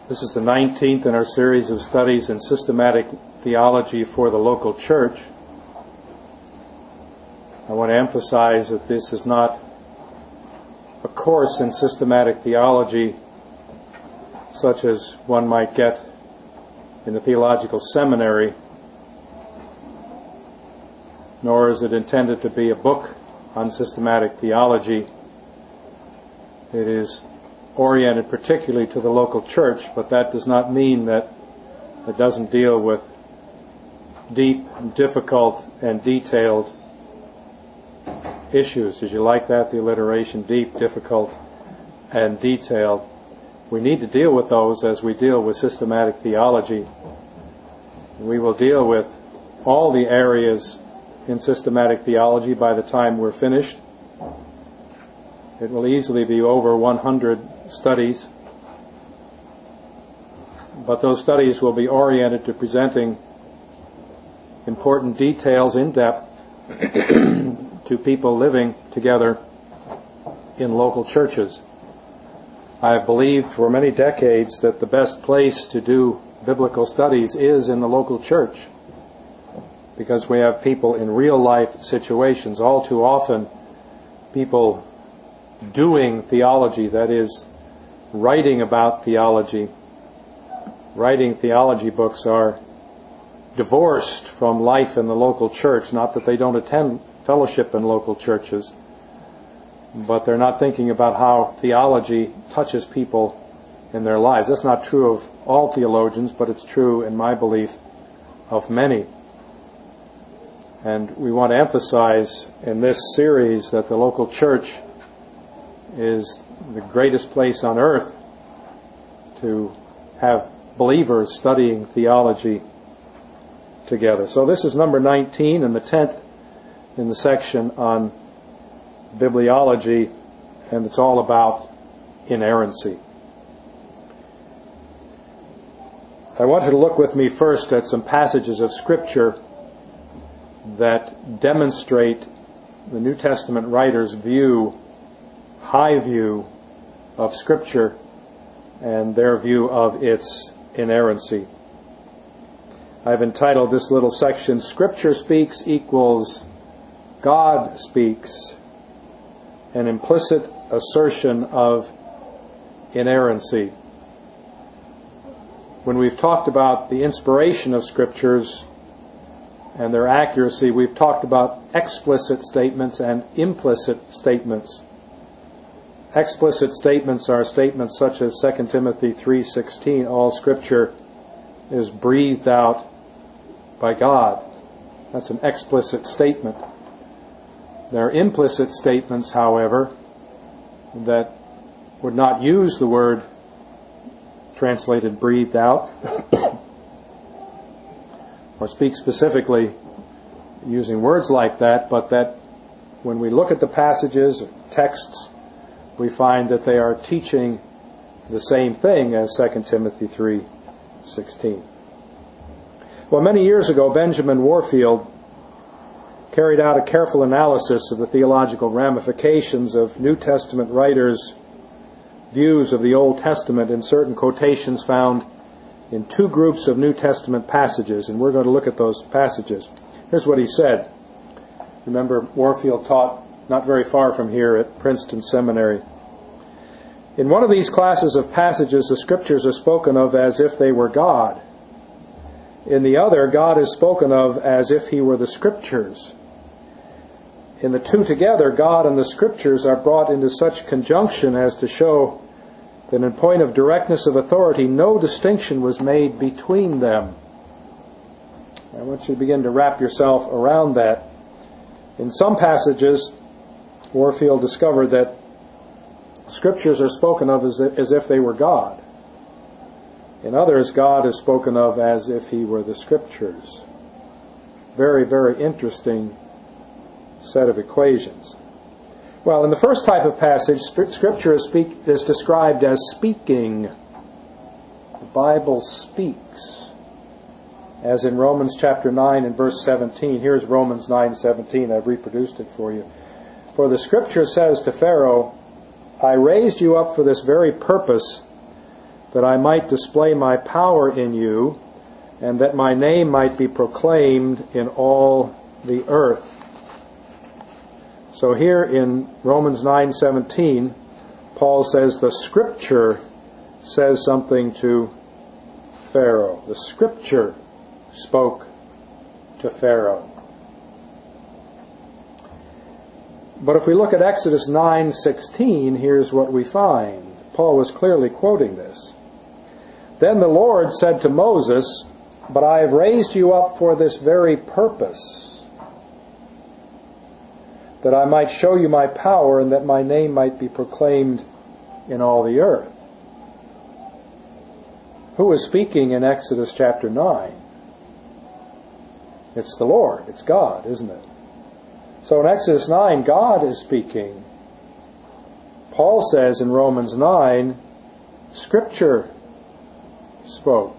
This is the 19th in our series of studies in systematic theology for the local church. I want to emphasize that this is not a course in systematic theology such as one might get in the theological seminary, nor is it intended to be a book on systematic theology. It is oriented particularly to the local church, but that does not mean that it doesn't deal with deep, difficult, and detailed issues. Did you like that, the alliteration? Deep, difficult, and detailed. We need to deal with those as we deal with systematic theology. We will deal with all the areas in systematic theology by the time we're finished. It will easily be over 100 studies, but those studies will be oriented to presenting important details in depth to people living together in local churches. I have believed for many decades that the best place to do biblical studies is in the local church, because we have people in real life situations. All too often, people doing theology, that is, writing about theology, writing theology books, are divorced from life in the local church. Not that they don't attend fellowship in local churches, but they're not thinking about how theology touches people in their lives. That's not true of all theologians, but it's true, in my belief, of many. And we want to emphasize in this series that the local church is the greatest place on earth to have believers studying theology together. So this is number 19 and the 10th in the section on bibliology, and it's all about inerrancy. I want you to look with me first at some passages of Scripture that demonstrate the New Testament writer's view, high view of Scripture, and their view of its inerrancy. I've entitled this little section, Scripture Speaks equals God Speaks, an implicit assertion of inerrancy. When we've talked about the inspiration of Scriptures and their accuracy, we've talked about explicit statements and implicit statements. Explicit statements are statements such as 2 Timothy 3:16, all Scripture is breathed out by God. That's an explicit statement. There are implicit statements, however, that would not use the word translated breathed out or speak specifically using words like that, but that when we look at the passages or texts, we find that they are teaching the same thing as 2 Timothy 3:16. Well, many years ago, Benjamin Warfield carried out a careful analysis of the theological ramifications of New Testament writers' views of the Old Testament in certain quotations found in two groups of New Testament passages, and we're going to look at those passages. Here's what he said. Remember, Warfield taught not very far from here at Princeton Seminary. In one of these classes of passages, the Scriptures are spoken of as if they were God. In the other, God is spoken of as if He were the Scriptures. In the two together, God and the Scriptures are brought into such conjunction as to show that in point of directness of authority, no distinction was made between them. I want you to begin to wrap yourself around that. In some passages, Warfield discovered that Scriptures are spoken of as if they were God. In others, God is spoken of as if He were the Scriptures. Very, very interesting set of equations. Well, in the first type of passage, Scripture is described as speaking. The Bible speaks. As in Romans chapter 9 and verse 17. Here's Romans 9:17. I've reproduced it for you. For the Scripture says to Pharaoh, I raised you up for this very purpose, that I might display my power in you, and that my name might be proclaimed in all the earth. So here in Romans 9:17, Paul says the Scripture says something to Pharaoh. The Scripture spoke to Pharaoh. But if we look at Exodus 9:16, here's what we find. Paul was clearly quoting this. Then the Lord said to Moses, "But I have raised you up for this very purpose, that I might show you my power and that my name might be proclaimed in all the earth." Who is speaking in Exodus chapter 9? It's the Lord. It's God, isn't it? So in Exodus 9, God is speaking. Paul says in Romans 9, Scripture spoke.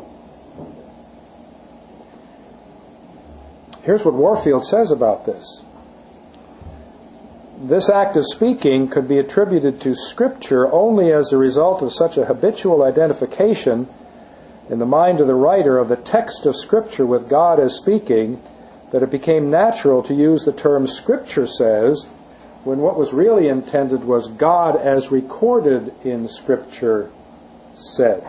Here's what Warfield says about this. This act of speaking could be attributed to Scripture only as a result of such a habitual identification in the mind of the writer of the text of Scripture with God as speaking, that it became natural to use the term Scripture says when what was really intended was God as recorded in Scripture said.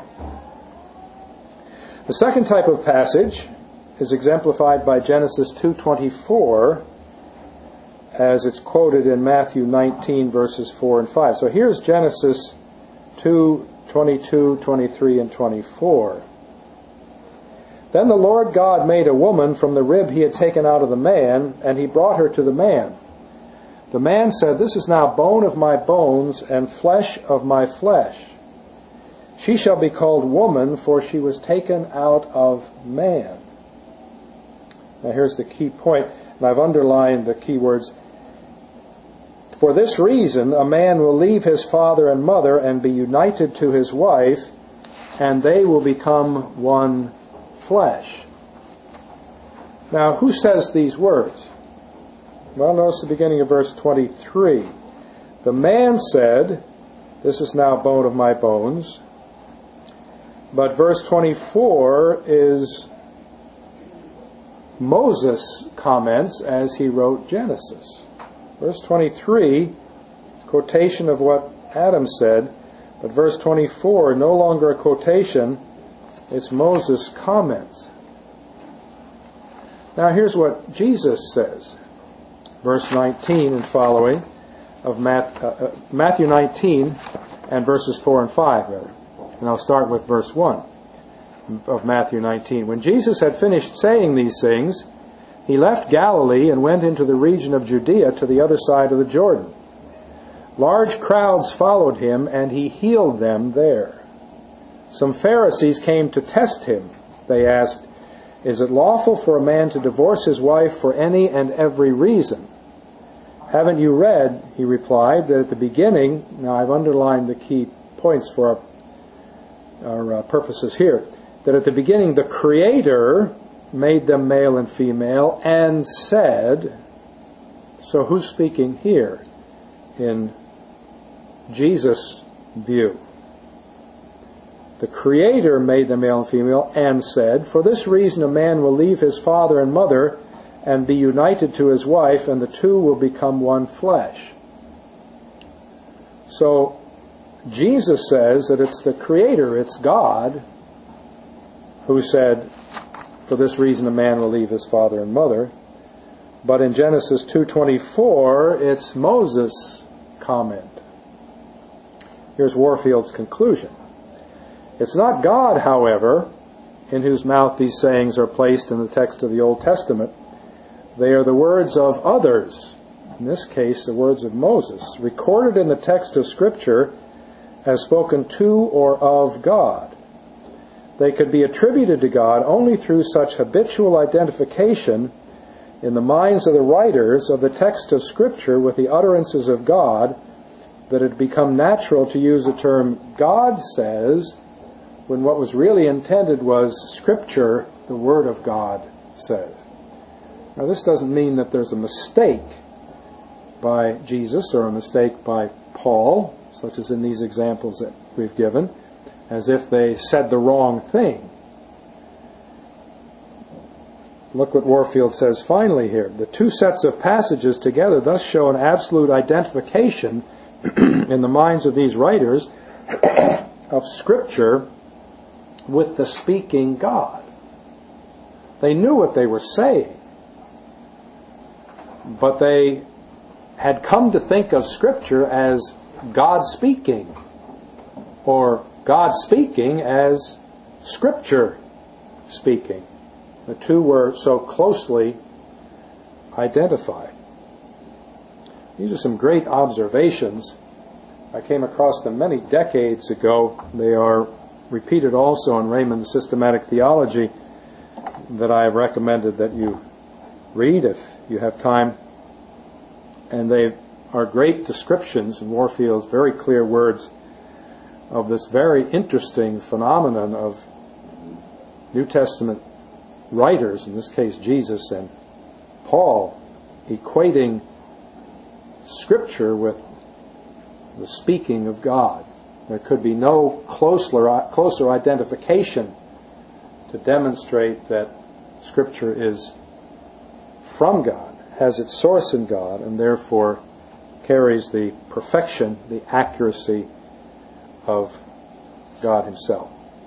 The second type of passage is exemplified by Genesis 2:24 as it's quoted in Matthew 19 verses 4 and 5. So here's Genesis 2:22, 23, and 24. Then the Lord God made a woman from the rib he had taken out of the man, and he brought her to the man. The man said, "This is now bone of my bones and flesh of my flesh. She shall be called woman, for she was taken out of man." Now here's the key point, and I've underlined the key words. For this reason, a man will leave his father and mother and be united to his wife, and they will become one flesh. Now, who says these words? Well, notice the beginning of verse 23. The man said, "This is now bone of my bones." But verse 24 is Moses' comments as he wrote Genesis. Verse 23, quotation of what Adam said, but verse 24, no longer a quotation, it's Moses' comments. Now here's what Jesus says. Verse 19 and following of Matthew 19 and verses 4 and 5, rather. And I'll start with verse 1 of Matthew 19. When Jesus had finished saying these things, he left Galilee and went into the region of Judea to the other side of the Jordan. Large crowds followed him, and he healed them there. Some Pharisees came to test him. They asked, "Is it lawful for a man to divorce his wife for any and every reason?" "Haven't you read," he replied, "that at the beginning," now I've underlined the key points for our purposes here, that at the beginning the Creator made them male and female and said, so who's speaking here in Jesus' view? The Creator made them male and female and said, "For this reason a man will leave his father and mother and be united to his wife, and the two will become one flesh." So Jesus says that it's the Creator, it's God, who said, "For this reason a man will leave his father and mother." But in Genesis 2:24, it's Moses' comment. Here's Warfield's conclusion. It's not God, however, in whose mouth these sayings are placed in the text of the Old Testament. They are the words of others, in this case the words of Moses, recorded in the text of Scripture as spoken to or of God. They could be attributed to God only through such habitual identification in the minds of the writers of the text of Scripture with the utterances of God that it become natural to use the term "God says" when what was really intended was Scripture, the Word of God, says. Now this doesn't mean that there's a mistake by Jesus or a mistake by Paul, such as in these examples that we've given. as if they said the wrong thing. Look what Warfield says finally here. The two sets of passages together thus show an absolute identification in the minds of these writers of Scripture with the speaking God. They knew what they were saying, but they had come to think of Scripture as God speaking, or God speaking as Scripture speaking. The two were so closely identified. These are some great observations. I came across them many decades ago. They are repeated also in Raymond's Systematic Theology that I have recommended that you read if you have time. And they are great descriptions in Warfield's very clear words of this very interesting phenomenon of New Testament writers, in this case Jesus and Paul, equating Scripture with the speaking of God. There could be no closer identification to demonstrate that Scripture is from God, has its source in God, and therefore carries the perfection, the accuracy of God Himself.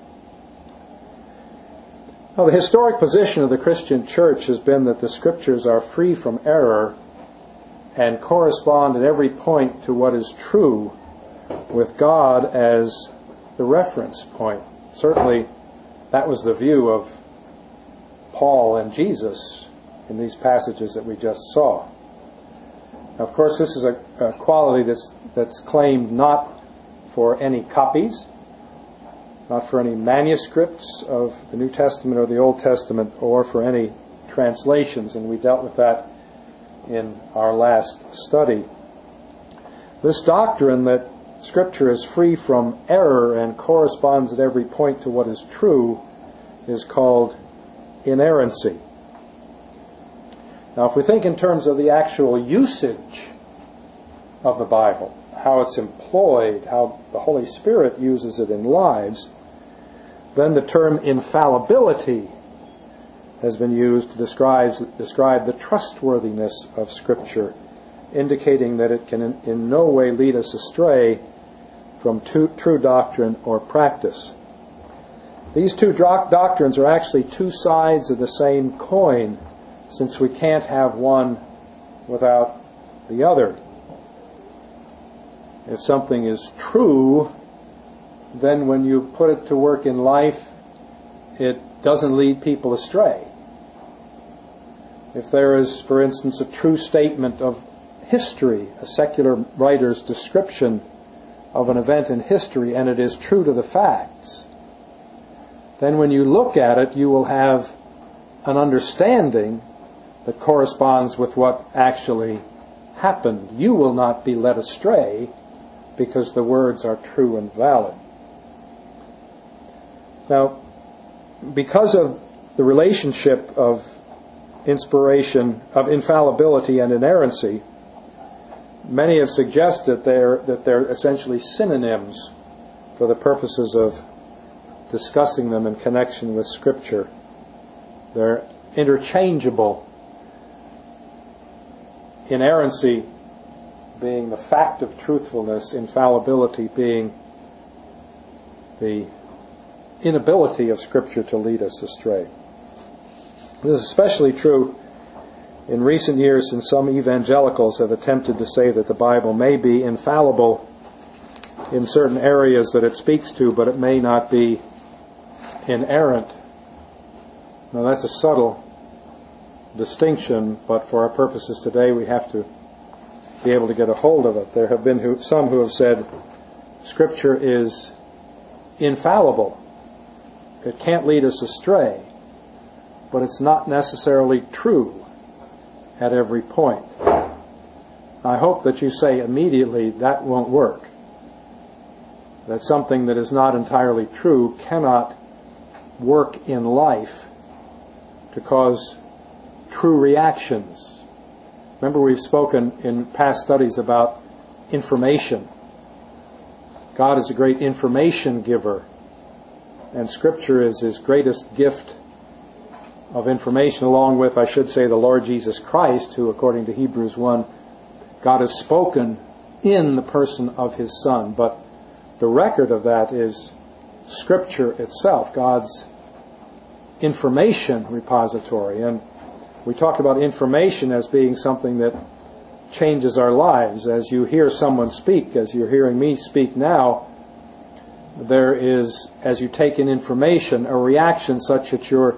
Now, the historic position of the Christian church has been that the Scriptures are free from error and correspond at every point to what is true, with God as the reference point. Certainly, that was the view of Paul and Jesus in these passages that we just saw. Now, of course, this is a quality that's claimed not for any copies, not for any manuscripts of the New Testament or the Old Testament, or for any translations, and we dealt with that in our last study. This doctrine that Scripture is free from error and corresponds at every point to what is true is called inerrancy. Now, if we think in terms of the actual usage of the Bible, how it's employed, how the Holy Spirit uses it in lives, then the term infallibility has been used to describe the trustworthiness of Scripture, indicating that it can in no way lead us astray from true doctrine or practice. These two doctrines are actually two sides of the same coin, since we can't have one without the other. If something is true, then when you put it to work in life, it doesn't lead people astray. If there is, for instance, a true statement of history, a secular writer's description of an event in history, and it is true to the facts, then when you look at it, you will have an understanding that corresponds with what actually happened. You will not be led astray because the words are true and valid. Now, because of the relationship of inspiration, of infallibility and inerrancy, many have suggested that they're essentially synonyms for the purposes of discussing them in connection with Scripture. They're interchangeable. Inerrancy being the fact of truthfulness, infallibility being the inability of Scripture to lead us astray. This is especially true in recent years, since some evangelicals have attempted to say that the Bible may be infallible in certain areas that it speaks to, but it may not be inerrant. Now, that's a subtle distinction, but for our purposes today, we have to be able to get a hold of it. There have been some who have said Scripture is infallible. It can't lead us astray, but it's not necessarily true at every point. I hope that you say immediately that won't work. That something that is not entirely true cannot work in life to cause true reactions. Remember, we've spoken in past studies about information. God is a great information giver. And Scripture is His greatest gift of information, along with, I should say, the Lord Jesus Christ, who, according to Hebrews 1, God has spoken in the person of His Son. But the record of that is Scripture itself, God's information repository. And we talked about information as being something that changes our lives. As you hear someone speak, as you're hearing me speak now, there is, as you take in information, a reaction such that you're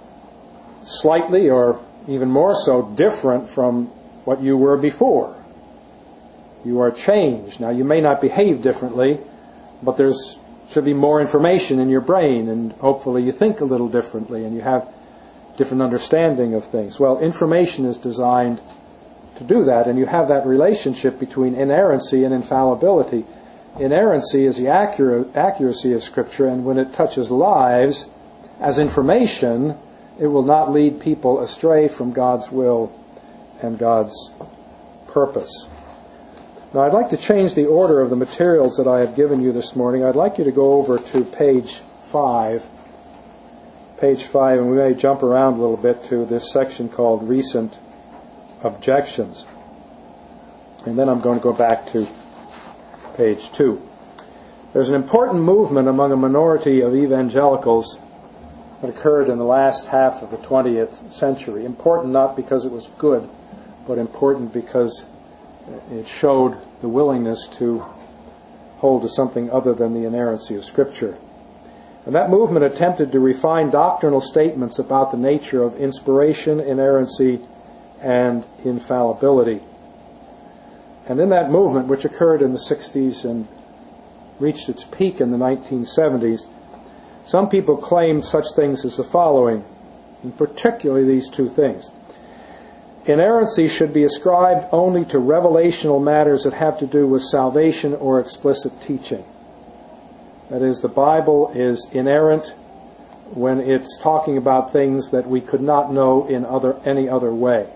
slightly or even more so different from what you were before. You are changed. Now, you may not behave differently, but there's should be more information in your brain, and hopefully you think a little differently and you have different understanding of things. Well, information is designed to do that, and you have that relationship between inerrancy and infallibility. Inerrancy is the accuracy of Scripture, and when it touches lives as information, it will not lead people astray from God's will and God's purpose. Now, I'd like to change the order of the materials that I have given you this morning. I'd like you to go over to page 5. Page 5, and we may jump around a little bit to this section called Recent Objections. And then I'm going to go back to page 2. There's an important movement among a minority of evangelicals that occurred in the last half of the 20th century. Important not because it was good, but important because it showed the willingness to hold to something other than the inerrancy of Scripture. And that movement attempted to refine doctrinal statements about the nature of inspiration, inerrancy, and infallibility. And in that movement, which occurred in the 60s and reached its peak in the 1970s, some people claimed such things as the following, and particularly these two things. Inerrancy should be ascribed only to revelational matters that have to do with salvation or explicit teaching. That is, the Bible is inerrant when it's talking about things that we could not know in any other way.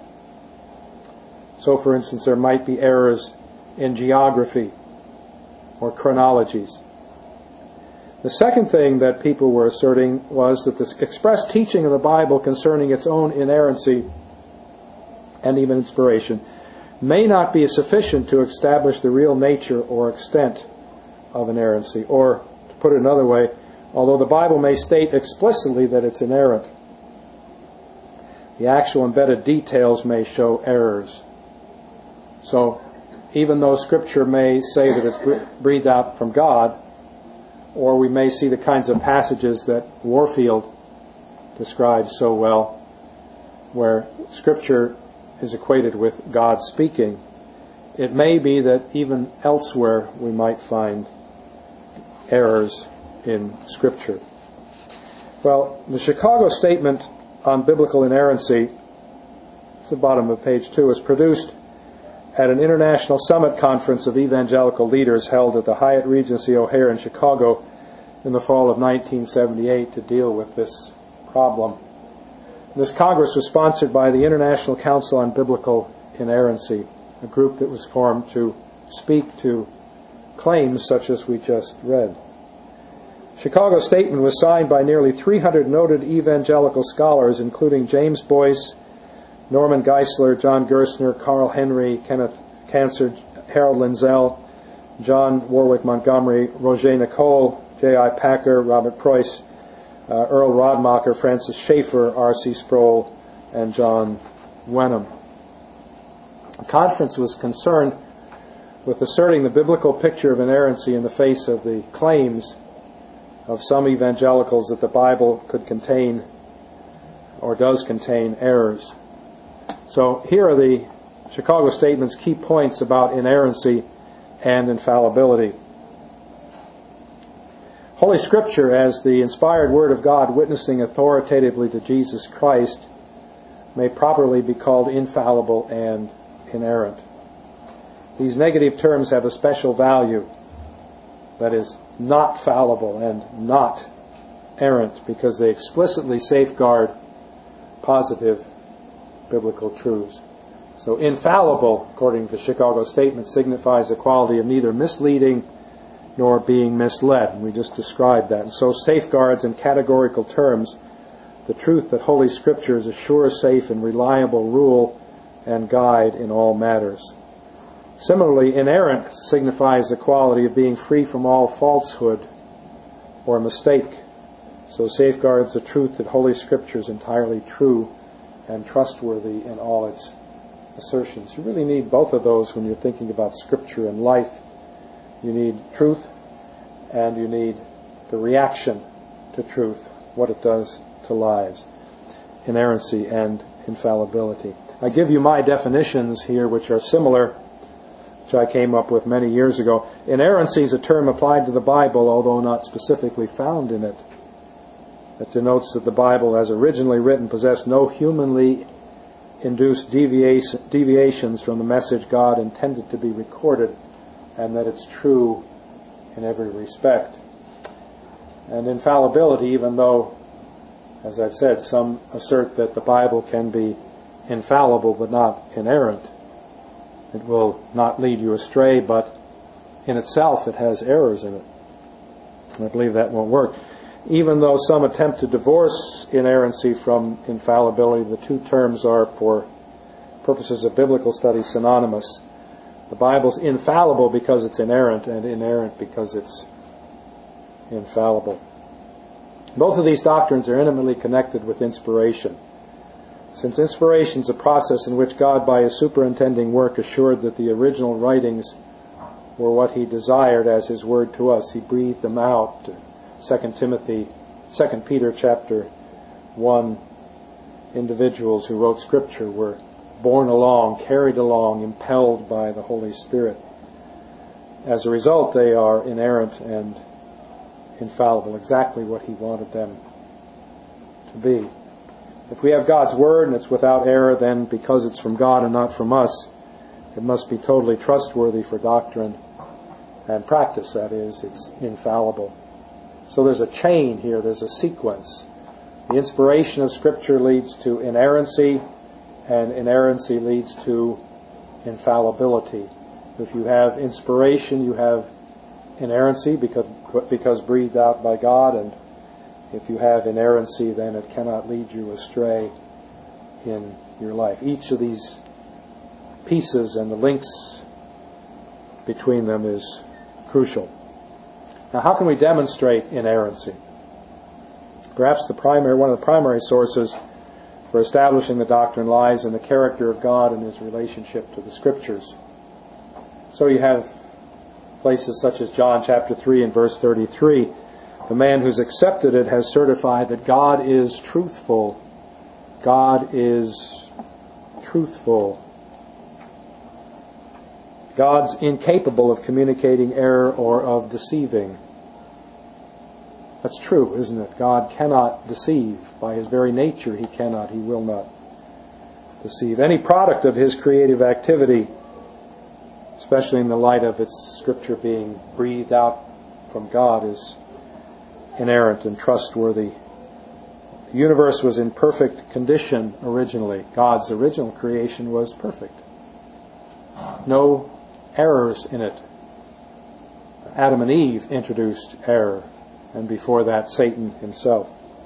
So, for instance, there might be errors in geography or chronologies. The second thing that people were asserting was that the express teaching of the Bible concerning its own inerrancy and even inspiration may not be sufficient to establish the real nature or extent of inerrancy. Or, to put it another way, although the Bible may state explicitly that it's inerrant, the actual embedded details may show errors. So, even though Scripture may say that it's breathed out from God, or we may see the kinds of passages that Warfield describes so well, where Scripture is equated with God speaking, it may be that even elsewhere we might find errors in Scripture. Well, the Chicago Statement on Biblical Inerrancy, it's the bottom of page 2, was produced at an International Summit Conference of Evangelical Leaders held at the Hyatt Regency O'Hare in Chicago in the fall of 1978 to deal with this problem. This Congress was sponsored by the International Council on Biblical Inerrancy, a group that was formed to speak to claims such as we just read. Chicago's statement was signed by nearly 300 noted evangelical scholars, including James Boyce, Norman Geisler, John Gerstner, Carl Henry, Kenneth Cancer, Harold Lindsell, John Warwick Montgomery, Roger Nicole, J.I. Packer, Robert Preuss, Earl Rodmacher, Francis Schaeffer, R.C. Sproul, and John Wenham. The conference was concerned with asserting the biblical picture of inerrancy in the face of the claims of some evangelicals that the Bible could contain or does contain errors. So here are the Chicago Statement's key points about inerrancy and infallibility. Holy Scripture, as the inspired Word of God witnessing authoritatively to Jesus Christ, may properly be called infallible and inerrant. These negative terms have a special value, that is, not fallible and not errant, because they explicitly safeguard positive biblical truths. So infallible, according to the Chicago Statement, signifies the quality of neither misleading nor being misled. And we just described that. And so safeguards in categorical terms the truth that Holy Scripture is a sure, safe, and reliable rule and guide in all matters. Similarly, inerrant signifies the quality of being free from all falsehood or mistake. So safeguards the truth that Holy Scripture is entirely true and trustworthy in all its assertions. You really need both of those when you're thinking about Scripture and life. You need truth, and you need the reaction to truth, what it does to lives, inerrancy and infallibility. I give you my definitions here, which are similar, which I came up with many years ago. Inerrancy is a term applied to the Bible, although not specifically found in it. It denotes that the Bible, as originally written, possessed no humanly induced deviations from the message God intended to be recorded, and that it's true in every respect. And infallibility, even though, as I've said, some assert that the Bible can be infallible but not inerrant. It will not lead you astray, but in itself it has errors in it. And I believe that won't work. Even though some attempt to divorce inerrancy from infallibility, the two terms are, for purposes of biblical study, synonymous. The Bible's infallible because it's inerrant, and inerrant because it's infallible. Both of these doctrines are intimately connected with inspiration. Since inspiration is a process in which God, by His superintending work, assured that the original writings were what He desired as His word to us, He breathed them out. 2 Peter chapter 1, individuals who wrote Scripture were borne along, carried along, impelled by the Holy Spirit. As a result, they are inerrant and infallible, exactly what He wanted them to be. If we have God's Word and it's without error, then because it's from God and not from us, it must be totally trustworthy for doctrine and practice. That is, it's infallible. So there's a chain here, there's a sequence. The inspiration of Scripture leads to inerrancy, and inerrancy leads to infallibility. If you have inspiration, you have inerrancy because breathed out by God, and if you have inerrancy, then it cannot lead you astray in your life. Each of these pieces and the links between them is crucial. Now, how can we demonstrate inerrancy? Perhaps one of the primary sources for establishing the doctrine lies in the character of God and His relationship to the Scriptures. So you have places such as John chapter 3 and verse 33. The man who's accepted it has certified that God is truthful. God is truthful. God's incapable of communicating error or of deceiving. That's true, isn't it? God cannot deceive. By His very nature, He cannot, He will not deceive. Any product of His creative activity, especially in the light of its Scripture being breathed out from God, is inerrant and trustworthy. The universe was in perfect condition originally. God's original creation was perfect. No errors in it. Adam and Eve introduced error, and before that Satan himself.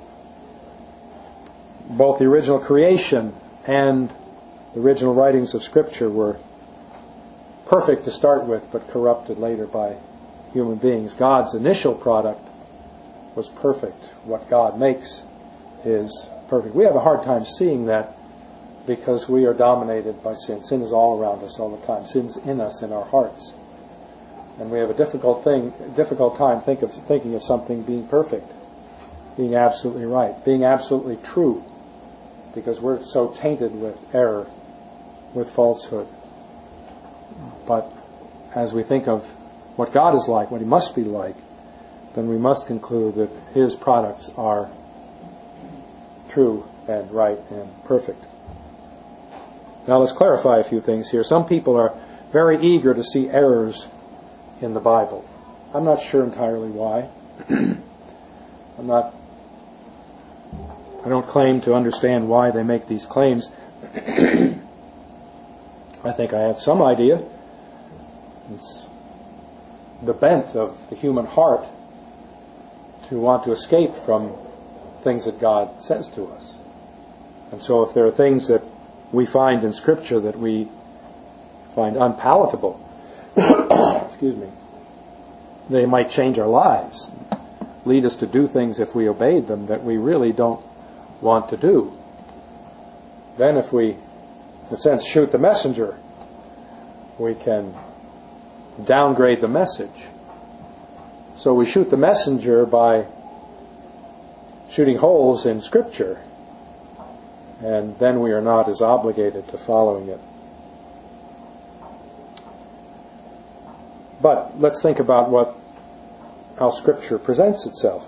Both the original creation and the original writings of Scripture were perfect to start with, but corrupted later by human beings. God's initial product was perfect. What God makes is perfect. We have a hard time seeing that because we are dominated by sin. Sin is all around us all the time. Sin's in us, in our hearts. And we have a difficult time thinking of something being perfect, being absolutely right, being absolutely true, because we're so tainted with error, with falsehood. But as we think of what God is like, what He must be like, then we must conclude that His products are true and right and perfect. Now let's clarify a few things here. Some people are very eager to see errors in the Bible. I'm not sure entirely why. I don't claim to understand why they make these claims. I think I have some idea. It's the bent of the human heart to want to escape from things that God says to us. And so if there are things that we find in Scripture that we find unpalatable, excuse me, they might change our lives, lead us to do things if we obeyed them that we really don't want to do. Then if we, in a sense, shoot the messenger, we can downgrade the message. So we shoot the messenger by shooting holes in Scripture, and then we are not as obligated to following it. But let's think about how Scripture presents itself.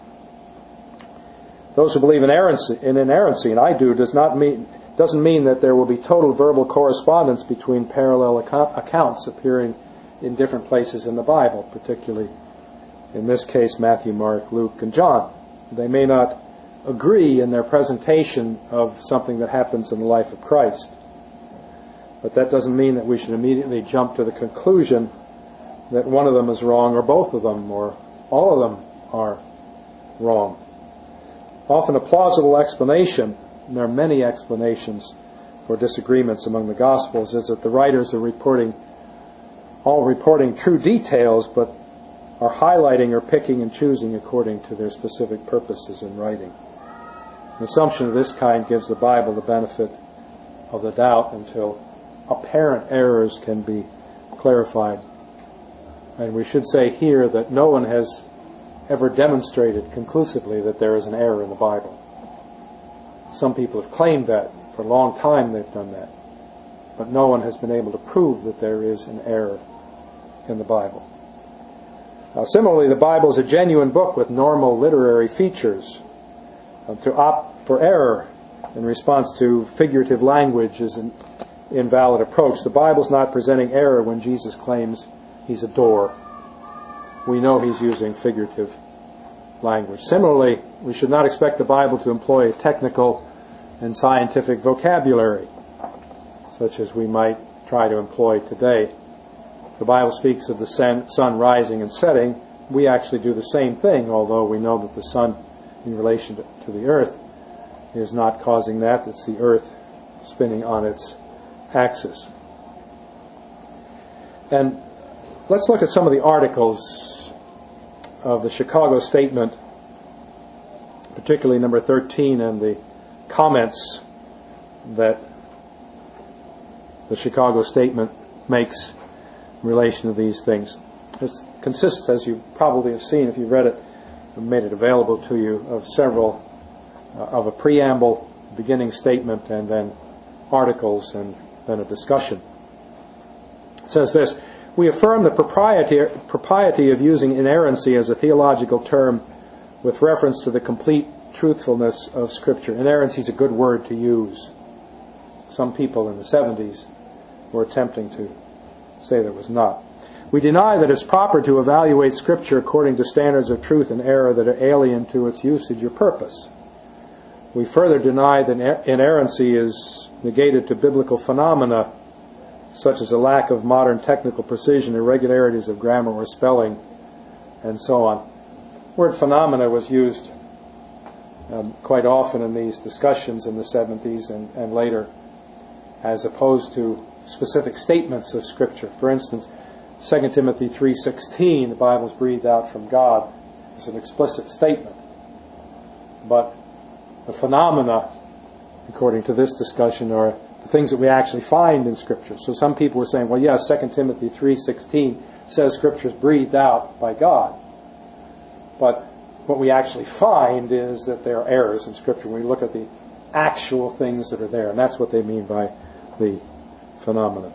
Those who believe in inerrancy, and I do, doesn't mean that there will be total verbal correspondence between parallel accounts appearing in different places in the Bible, particularly in this case Matthew, Mark, Luke, and John. They may not agree in their presentation of something that happens in the life of Christ, but that doesn't mean that we should immediately jump to the conclusion that one of them is wrong, or both of them, or all of them are wrong. Often a plausible explanation, and there are many explanations for disagreements among the Gospels, is that the writers are all reporting true details, but are highlighting or picking and choosing according to their specific purposes in writing. An assumption of this kind gives the Bible the benefit of the doubt until apparent errors can be clarified. And we should say here that no one has ever demonstrated conclusively that there is an error in the Bible. Some people have claimed that. For a long time they've done that. But no one has been able to prove that there is an error in the Bible. Now, similarly, the Bible is a genuine book with normal literary features. To opt for error in response to figurative language is an invalid approach. The Bible is not presenting error when Jesus claims He's a door. We know He's using figurative language. Similarly, we should not expect the Bible to employ a technical and scientific vocabulary, such as we might try to employ today. The Bible speaks of the sun rising and setting. We actually do the same thing, although we know that the sun, in relation to the earth, is not causing that. It's the earth spinning on its axis. And let's look at some of the articles of the Chicago Statement, particularly number 13, and the comments that the Chicago Statement makes in relation to these things. It consists, as you probably have seen if you've read it, I've made it available to you, of a preamble, beginning statement, and then articles, and then a discussion. It says this: we affirm the propriety of using inerrancy as a theological term with reference to the complete truthfulness of Scripture. Inerrancy is a good word to use. Some people in the 70s were attempting to say that it was not. We deny that it's proper to evaluate Scripture according to standards of truth and error that are alien to its usage or purpose. We further deny that inerrancy is negated to biblical phenomena, such as a lack of modern technical precision, irregularities of grammar or spelling, and so on. The word phenomena was used quite often in these discussions in the 70s and later, as opposed to specific statements of Scripture. For instance, 2 Timothy 3:16, the Bible is breathed out from God, is an explicit statement. But the phenomena, according to this discussion, are the things that we actually find in Scripture. So some people were saying, well, yes, 2 Timothy 3:16 says Scripture is breathed out by God. But what we actually find is that there are errors in Scripture when we look at the actual things that are there. And that's what they mean by the phenomena.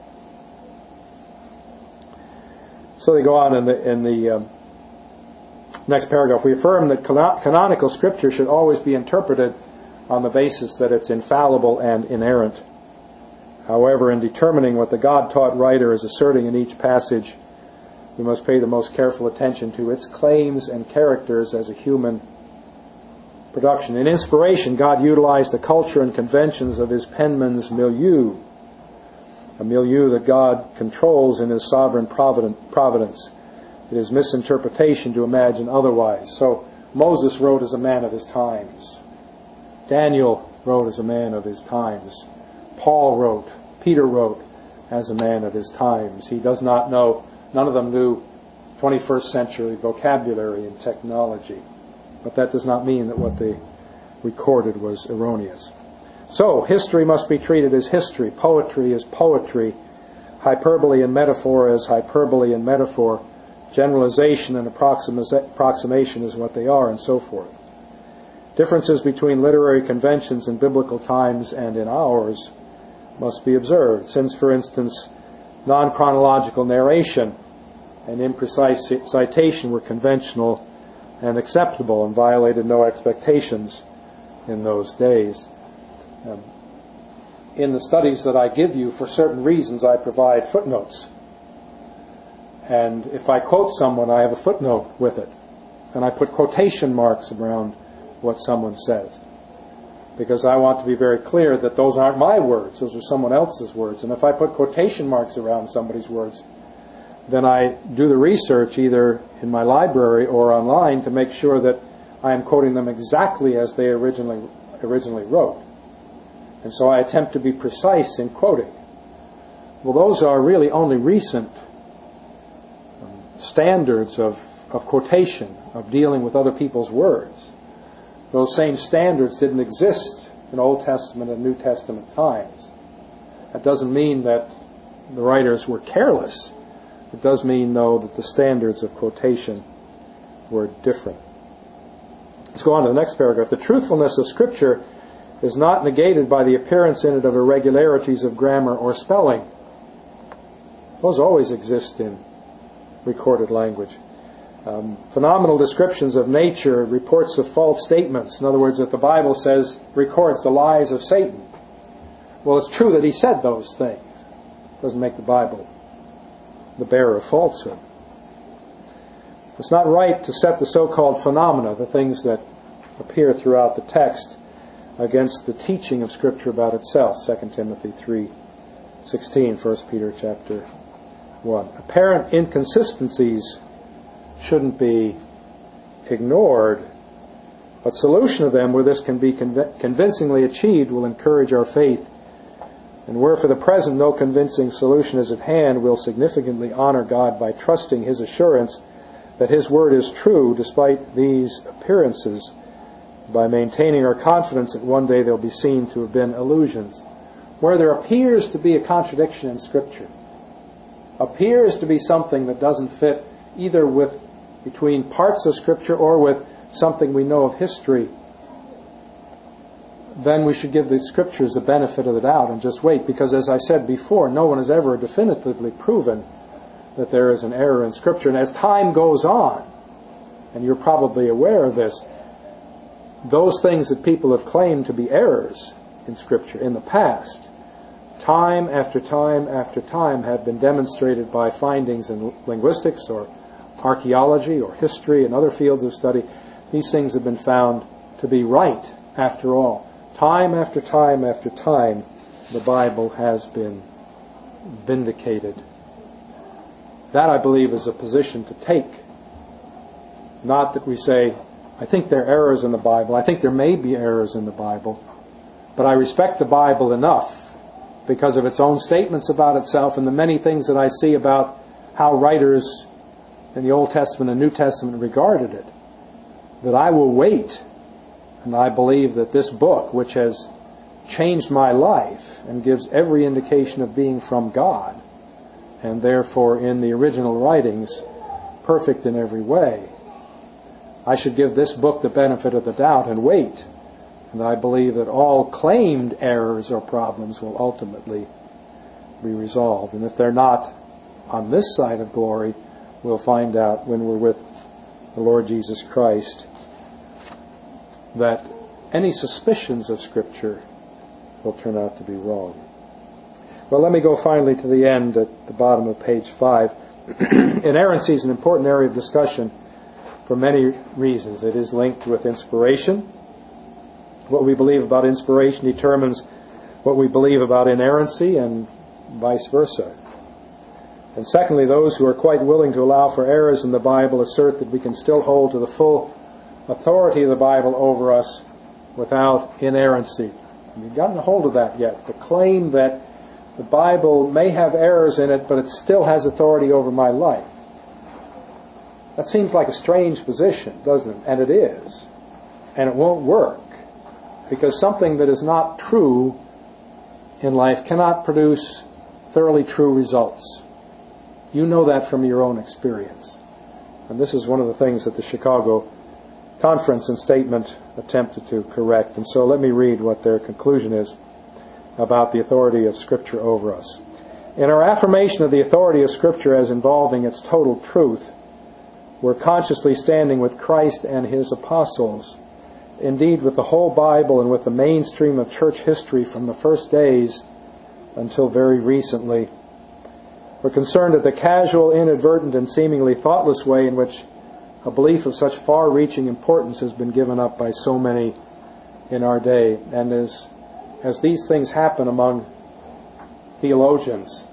So they go on in the next paragraph. We affirm that canonical Scripture should always be interpreted on the basis that it's infallible and inerrant. However, in determining what the God-taught writer is asserting in each passage, we must pay the most careful attention to its claims and characters as a human production. In inspiration, God utilized the culture and conventions of His penman's milieu, a milieu that God controls in His sovereign providence. It is misinterpretation to imagine otherwise. So Moses wrote as a man of his times. Daniel wrote as a man of his times. Paul wrote, Peter wrote as a man of his times. He does not know, none of them knew 21st century vocabulary and technology. But that does not mean that what they recorded was erroneous. So, history must be treated as history. Poetry as poetry. Hyperbole and metaphor as hyperbole and metaphor. Generalization and approximation is what they are, and so forth. Differences between literary conventions in biblical times and in ours must be observed, since, for instance, non-chronological narration and imprecise citation were conventional and acceptable and violated no expectations in those days. In the studies that I give you, for certain reasons, I provide footnotes. And if I quote someone, I have a footnote with it. And I put quotation marks around what someone says. Because I want to be very clear that those aren't my words, those are someone else's words. And if I put quotation marks around somebody's words, then I do the research either in my library or online to make sure that I am quoting them exactly as they originally wrote. And so I attempt to be precise in quoting. Well, those are really only recent standards of quotation, of dealing with other people's words. Those same standards didn't exist in Old Testament and New Testament times. That doesn't mean that the writers were careless. It does mean, though, that the standards of quotation were different. Let's go on to the next paragraph. The truthfulness of Scripture is not negated by the appearance in it of irregularities of grammar or spelling. Those always exist in recorded language. Phenomenal descriptions of nature, reports of false statements. In other words, if the Bible records the lies of Satan, well, it's true that he said those things. It doesn't make the Bible the bearer of falsehood. It's not right to set the so-called phenomena, the things that appear throughout the text, against the teaching of Scripture about itself. 2 Timothy 3:16, 1 Peter chapter 1. Apparent inconsistencies shouldn't be ignored, but solution of them where this can be convincingly achieved will encourage our faith. And where for the present no convincing solution is at hand, we'll significantly honor God by trusting His assurance that His Word is true despite these appearances, by maintaining our confidence that one day they'll be seen to have been illusions. Where there appears to be a contradiction in Scripture, appears to be something that doesn't fit either between parts of Scripture or with something we know of history, then we should give the Scriptures the benefit of the doubt and just wait. Because as I said before, no one has ever definitively proven that there is an error in Scripture. And as time goes on, and you're probably aware of this, those things that people have claimed to be errors in Scripture in the past, time after time after time, have been demonstrated by findings in linguistics or archaeology or history and other fields of study. These things have been found to be right after all. Time after time after time, the Bible has been vindicated. That, I believe, is a position to take. Not that we say, I think there are errors in the Bible. I think there may be errors in the Bible. But I respect the Bible enough because of its own statements about itself and the many things that I see about how writers in the Old Testament and New Testament regarded it, that I will wait. And I believe that this book, which has changed my life and gives every indication of being from God, and therefore in the original writings perfect in every way, I should give this book the benefit of the doubt and wait. And I believe that all claimed errors or problems will ultimately be resolved. And if they're not on this side of glory, we'll find out when we're with the Lord Jesus Christ that any suspicions of Scripture will turn out to be wrong. Well, let me go finally to the end at the bottom of page 5. Inerrancy is an important area of discussion for many reasons. It is linked with inspiration. What we believe about inspiration determines what we believe about inerrancy, and vice versa. And secondly, those who are quite willing to allow for errors in the Bible assert that we can still hold to the full authority of the Bible over us without inerrancy. Have you gotten a hold of that yet? The claim that the Bible may have errors in it, but it still has authority over my life. That seems like a strange position, doesn't it? And it is. And it won't work. Because something that is not true in life cannot produce thoroughly true results. You know that from your own experience. And this is one of the things that the Chicago Conference and Statement attempted to correct. And so let me read what their conclusion is about the authority of Scripture over us. In our affirmation of the authority of Scripture as involving its total truth, we're consciously standing with Christ and His apostles, indeed with the whole Bible and with the mainstream of church history from the first days until very recently. We're concerned at the casual, inadvertent, and seemingly thoughtless way in which a belief of such far-reaching importance has been given up by so many in our day. And as these things happen among theologians,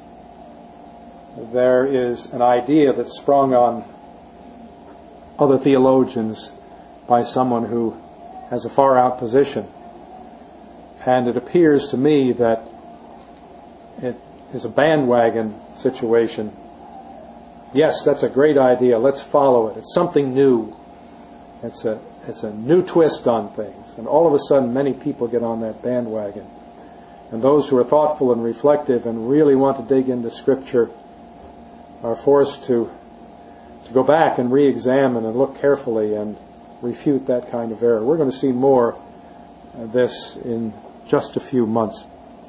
there is an idea that's sprung on other theologians by someone who has a far-out position. And it appears to me that it is a bandwagon situation. Yes, that's a great idea. Let's follow it. It's something new. It's a new twist on things. And all of a sudden, many people get on that bandwagon. And those who are thoughtful and reflective and really want to dig into Scripture are forced to go back and re-examine and look carefully and refute that kind of error. We're going to see more of this in just a few months.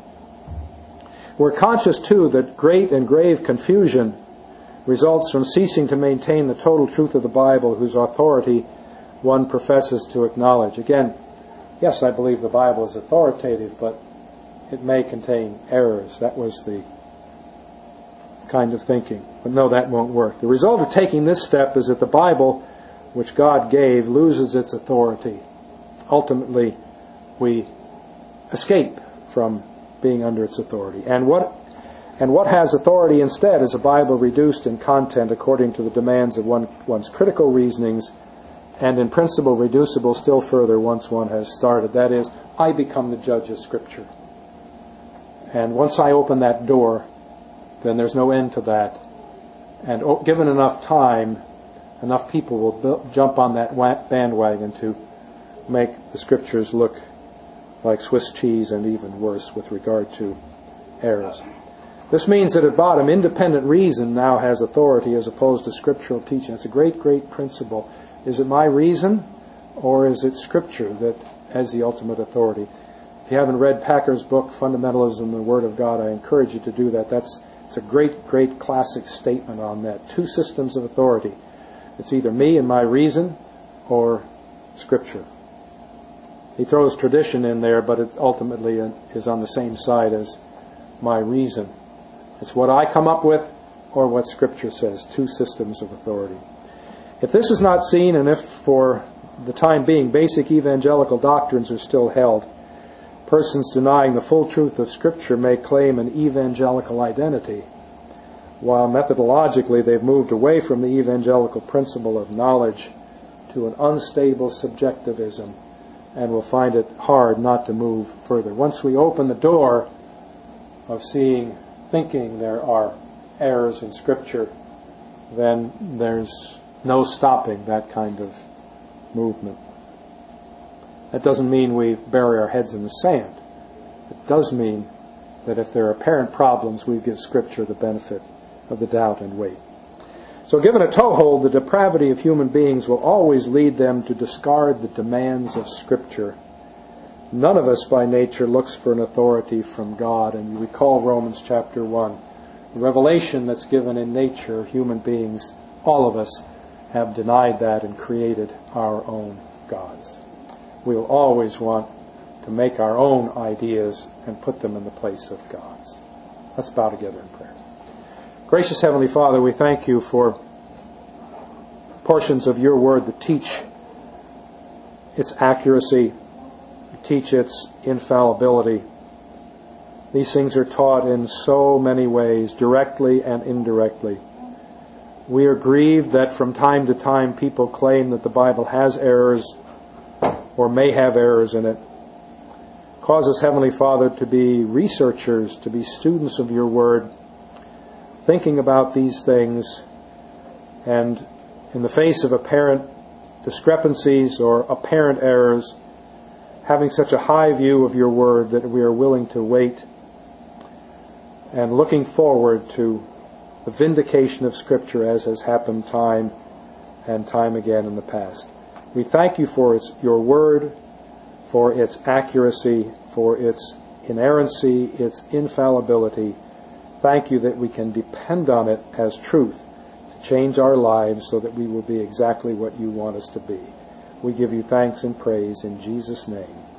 We're conscious, too, that great and grave confusion results from ceasing to maintain the total truth of the Bible, whose authority one professes to acknowledge. Again, yes, I believe the Bible is authoritative, but it may contain errors. That was the kind of thinking. But no, that won't work. The result of taking this step is that the Bible, which God gave, loses its authority. Ultimately, we escape from being under its authority. And what has authority instead is a Bible reduced in content according to the demands of one's critical reasonings, and in principle reducible still further once one has started. That is, I become the judge of Scripture. And once I open that door, then there's no end to that. And given enough time, enough people will jump on that bandwagon to make the Scriptures look like Swiss cheese and even worse with regard to errors. This means that at bottom, independent reason now has authority as opposed to scriptural teaching. It's a great, great principle. Is it my reason or is it Scripture that has the ultimate authority? If you haven't read Packer's book, Fundamentalism and the Word of God, I encourage you to do that. It's a great, great classic statement on that. Two systems of authority. It's either me and my reason or Scripture. He throws tradition in there, but it ultimately is on the same side as my reason. It's what I come up with or what Scripture says. Two systems of authority. If this is not seen, and if for the time being basic evangelical doctrines are still held, persons denying the full truth of Scripture may claim an evangelical identity, while methodologically they've moved away from the evangelical principle of knowledge to an unstable subjectivism, and will find it hard not to move further. Once we open the door of thinking there are errors in Scripture, then there's no stopping that kind of movement. That doesn't mean we bury our heads in the sand. It does mean that if there are apparent problems, we give Scripture the benefit of the doubt and wait. So given a toehold, the depravity of human beings will always lead them to discard the demands of Scripture. None of us by nature looks for an authority from God. And you recall Romans chapter 1. The revelation that's given in nature, human beings, all of us have denied that and created our own gods. We will always want to make our own ideas and put them in the place of God's. Let's bow together in prayer. Gracious Heavenly Father, we thank you for portions of your word that teach its accuracy, teach its infallibility, These things are taught in so many ways, directly and indirectly. We are grieved that from time to time people claim that the Bible has errors or may have errors in it. Cause us, Heavenly Father, to be researchers, to be students of your Word, thinking about these things, and in the face of apparent discrepancies or apparent errors, having such a high view of your Word that we are willing to wait and looking forward to the vindication of Scripture as has happened time and time again in the past. We thank you for your Word, for its accuracy, for its inerrancy, its infallibility. Thank you that we can depend on it as truth to change our lives so that we will be exactly what you want us to be. We give you thanks and praise in Jesus' name.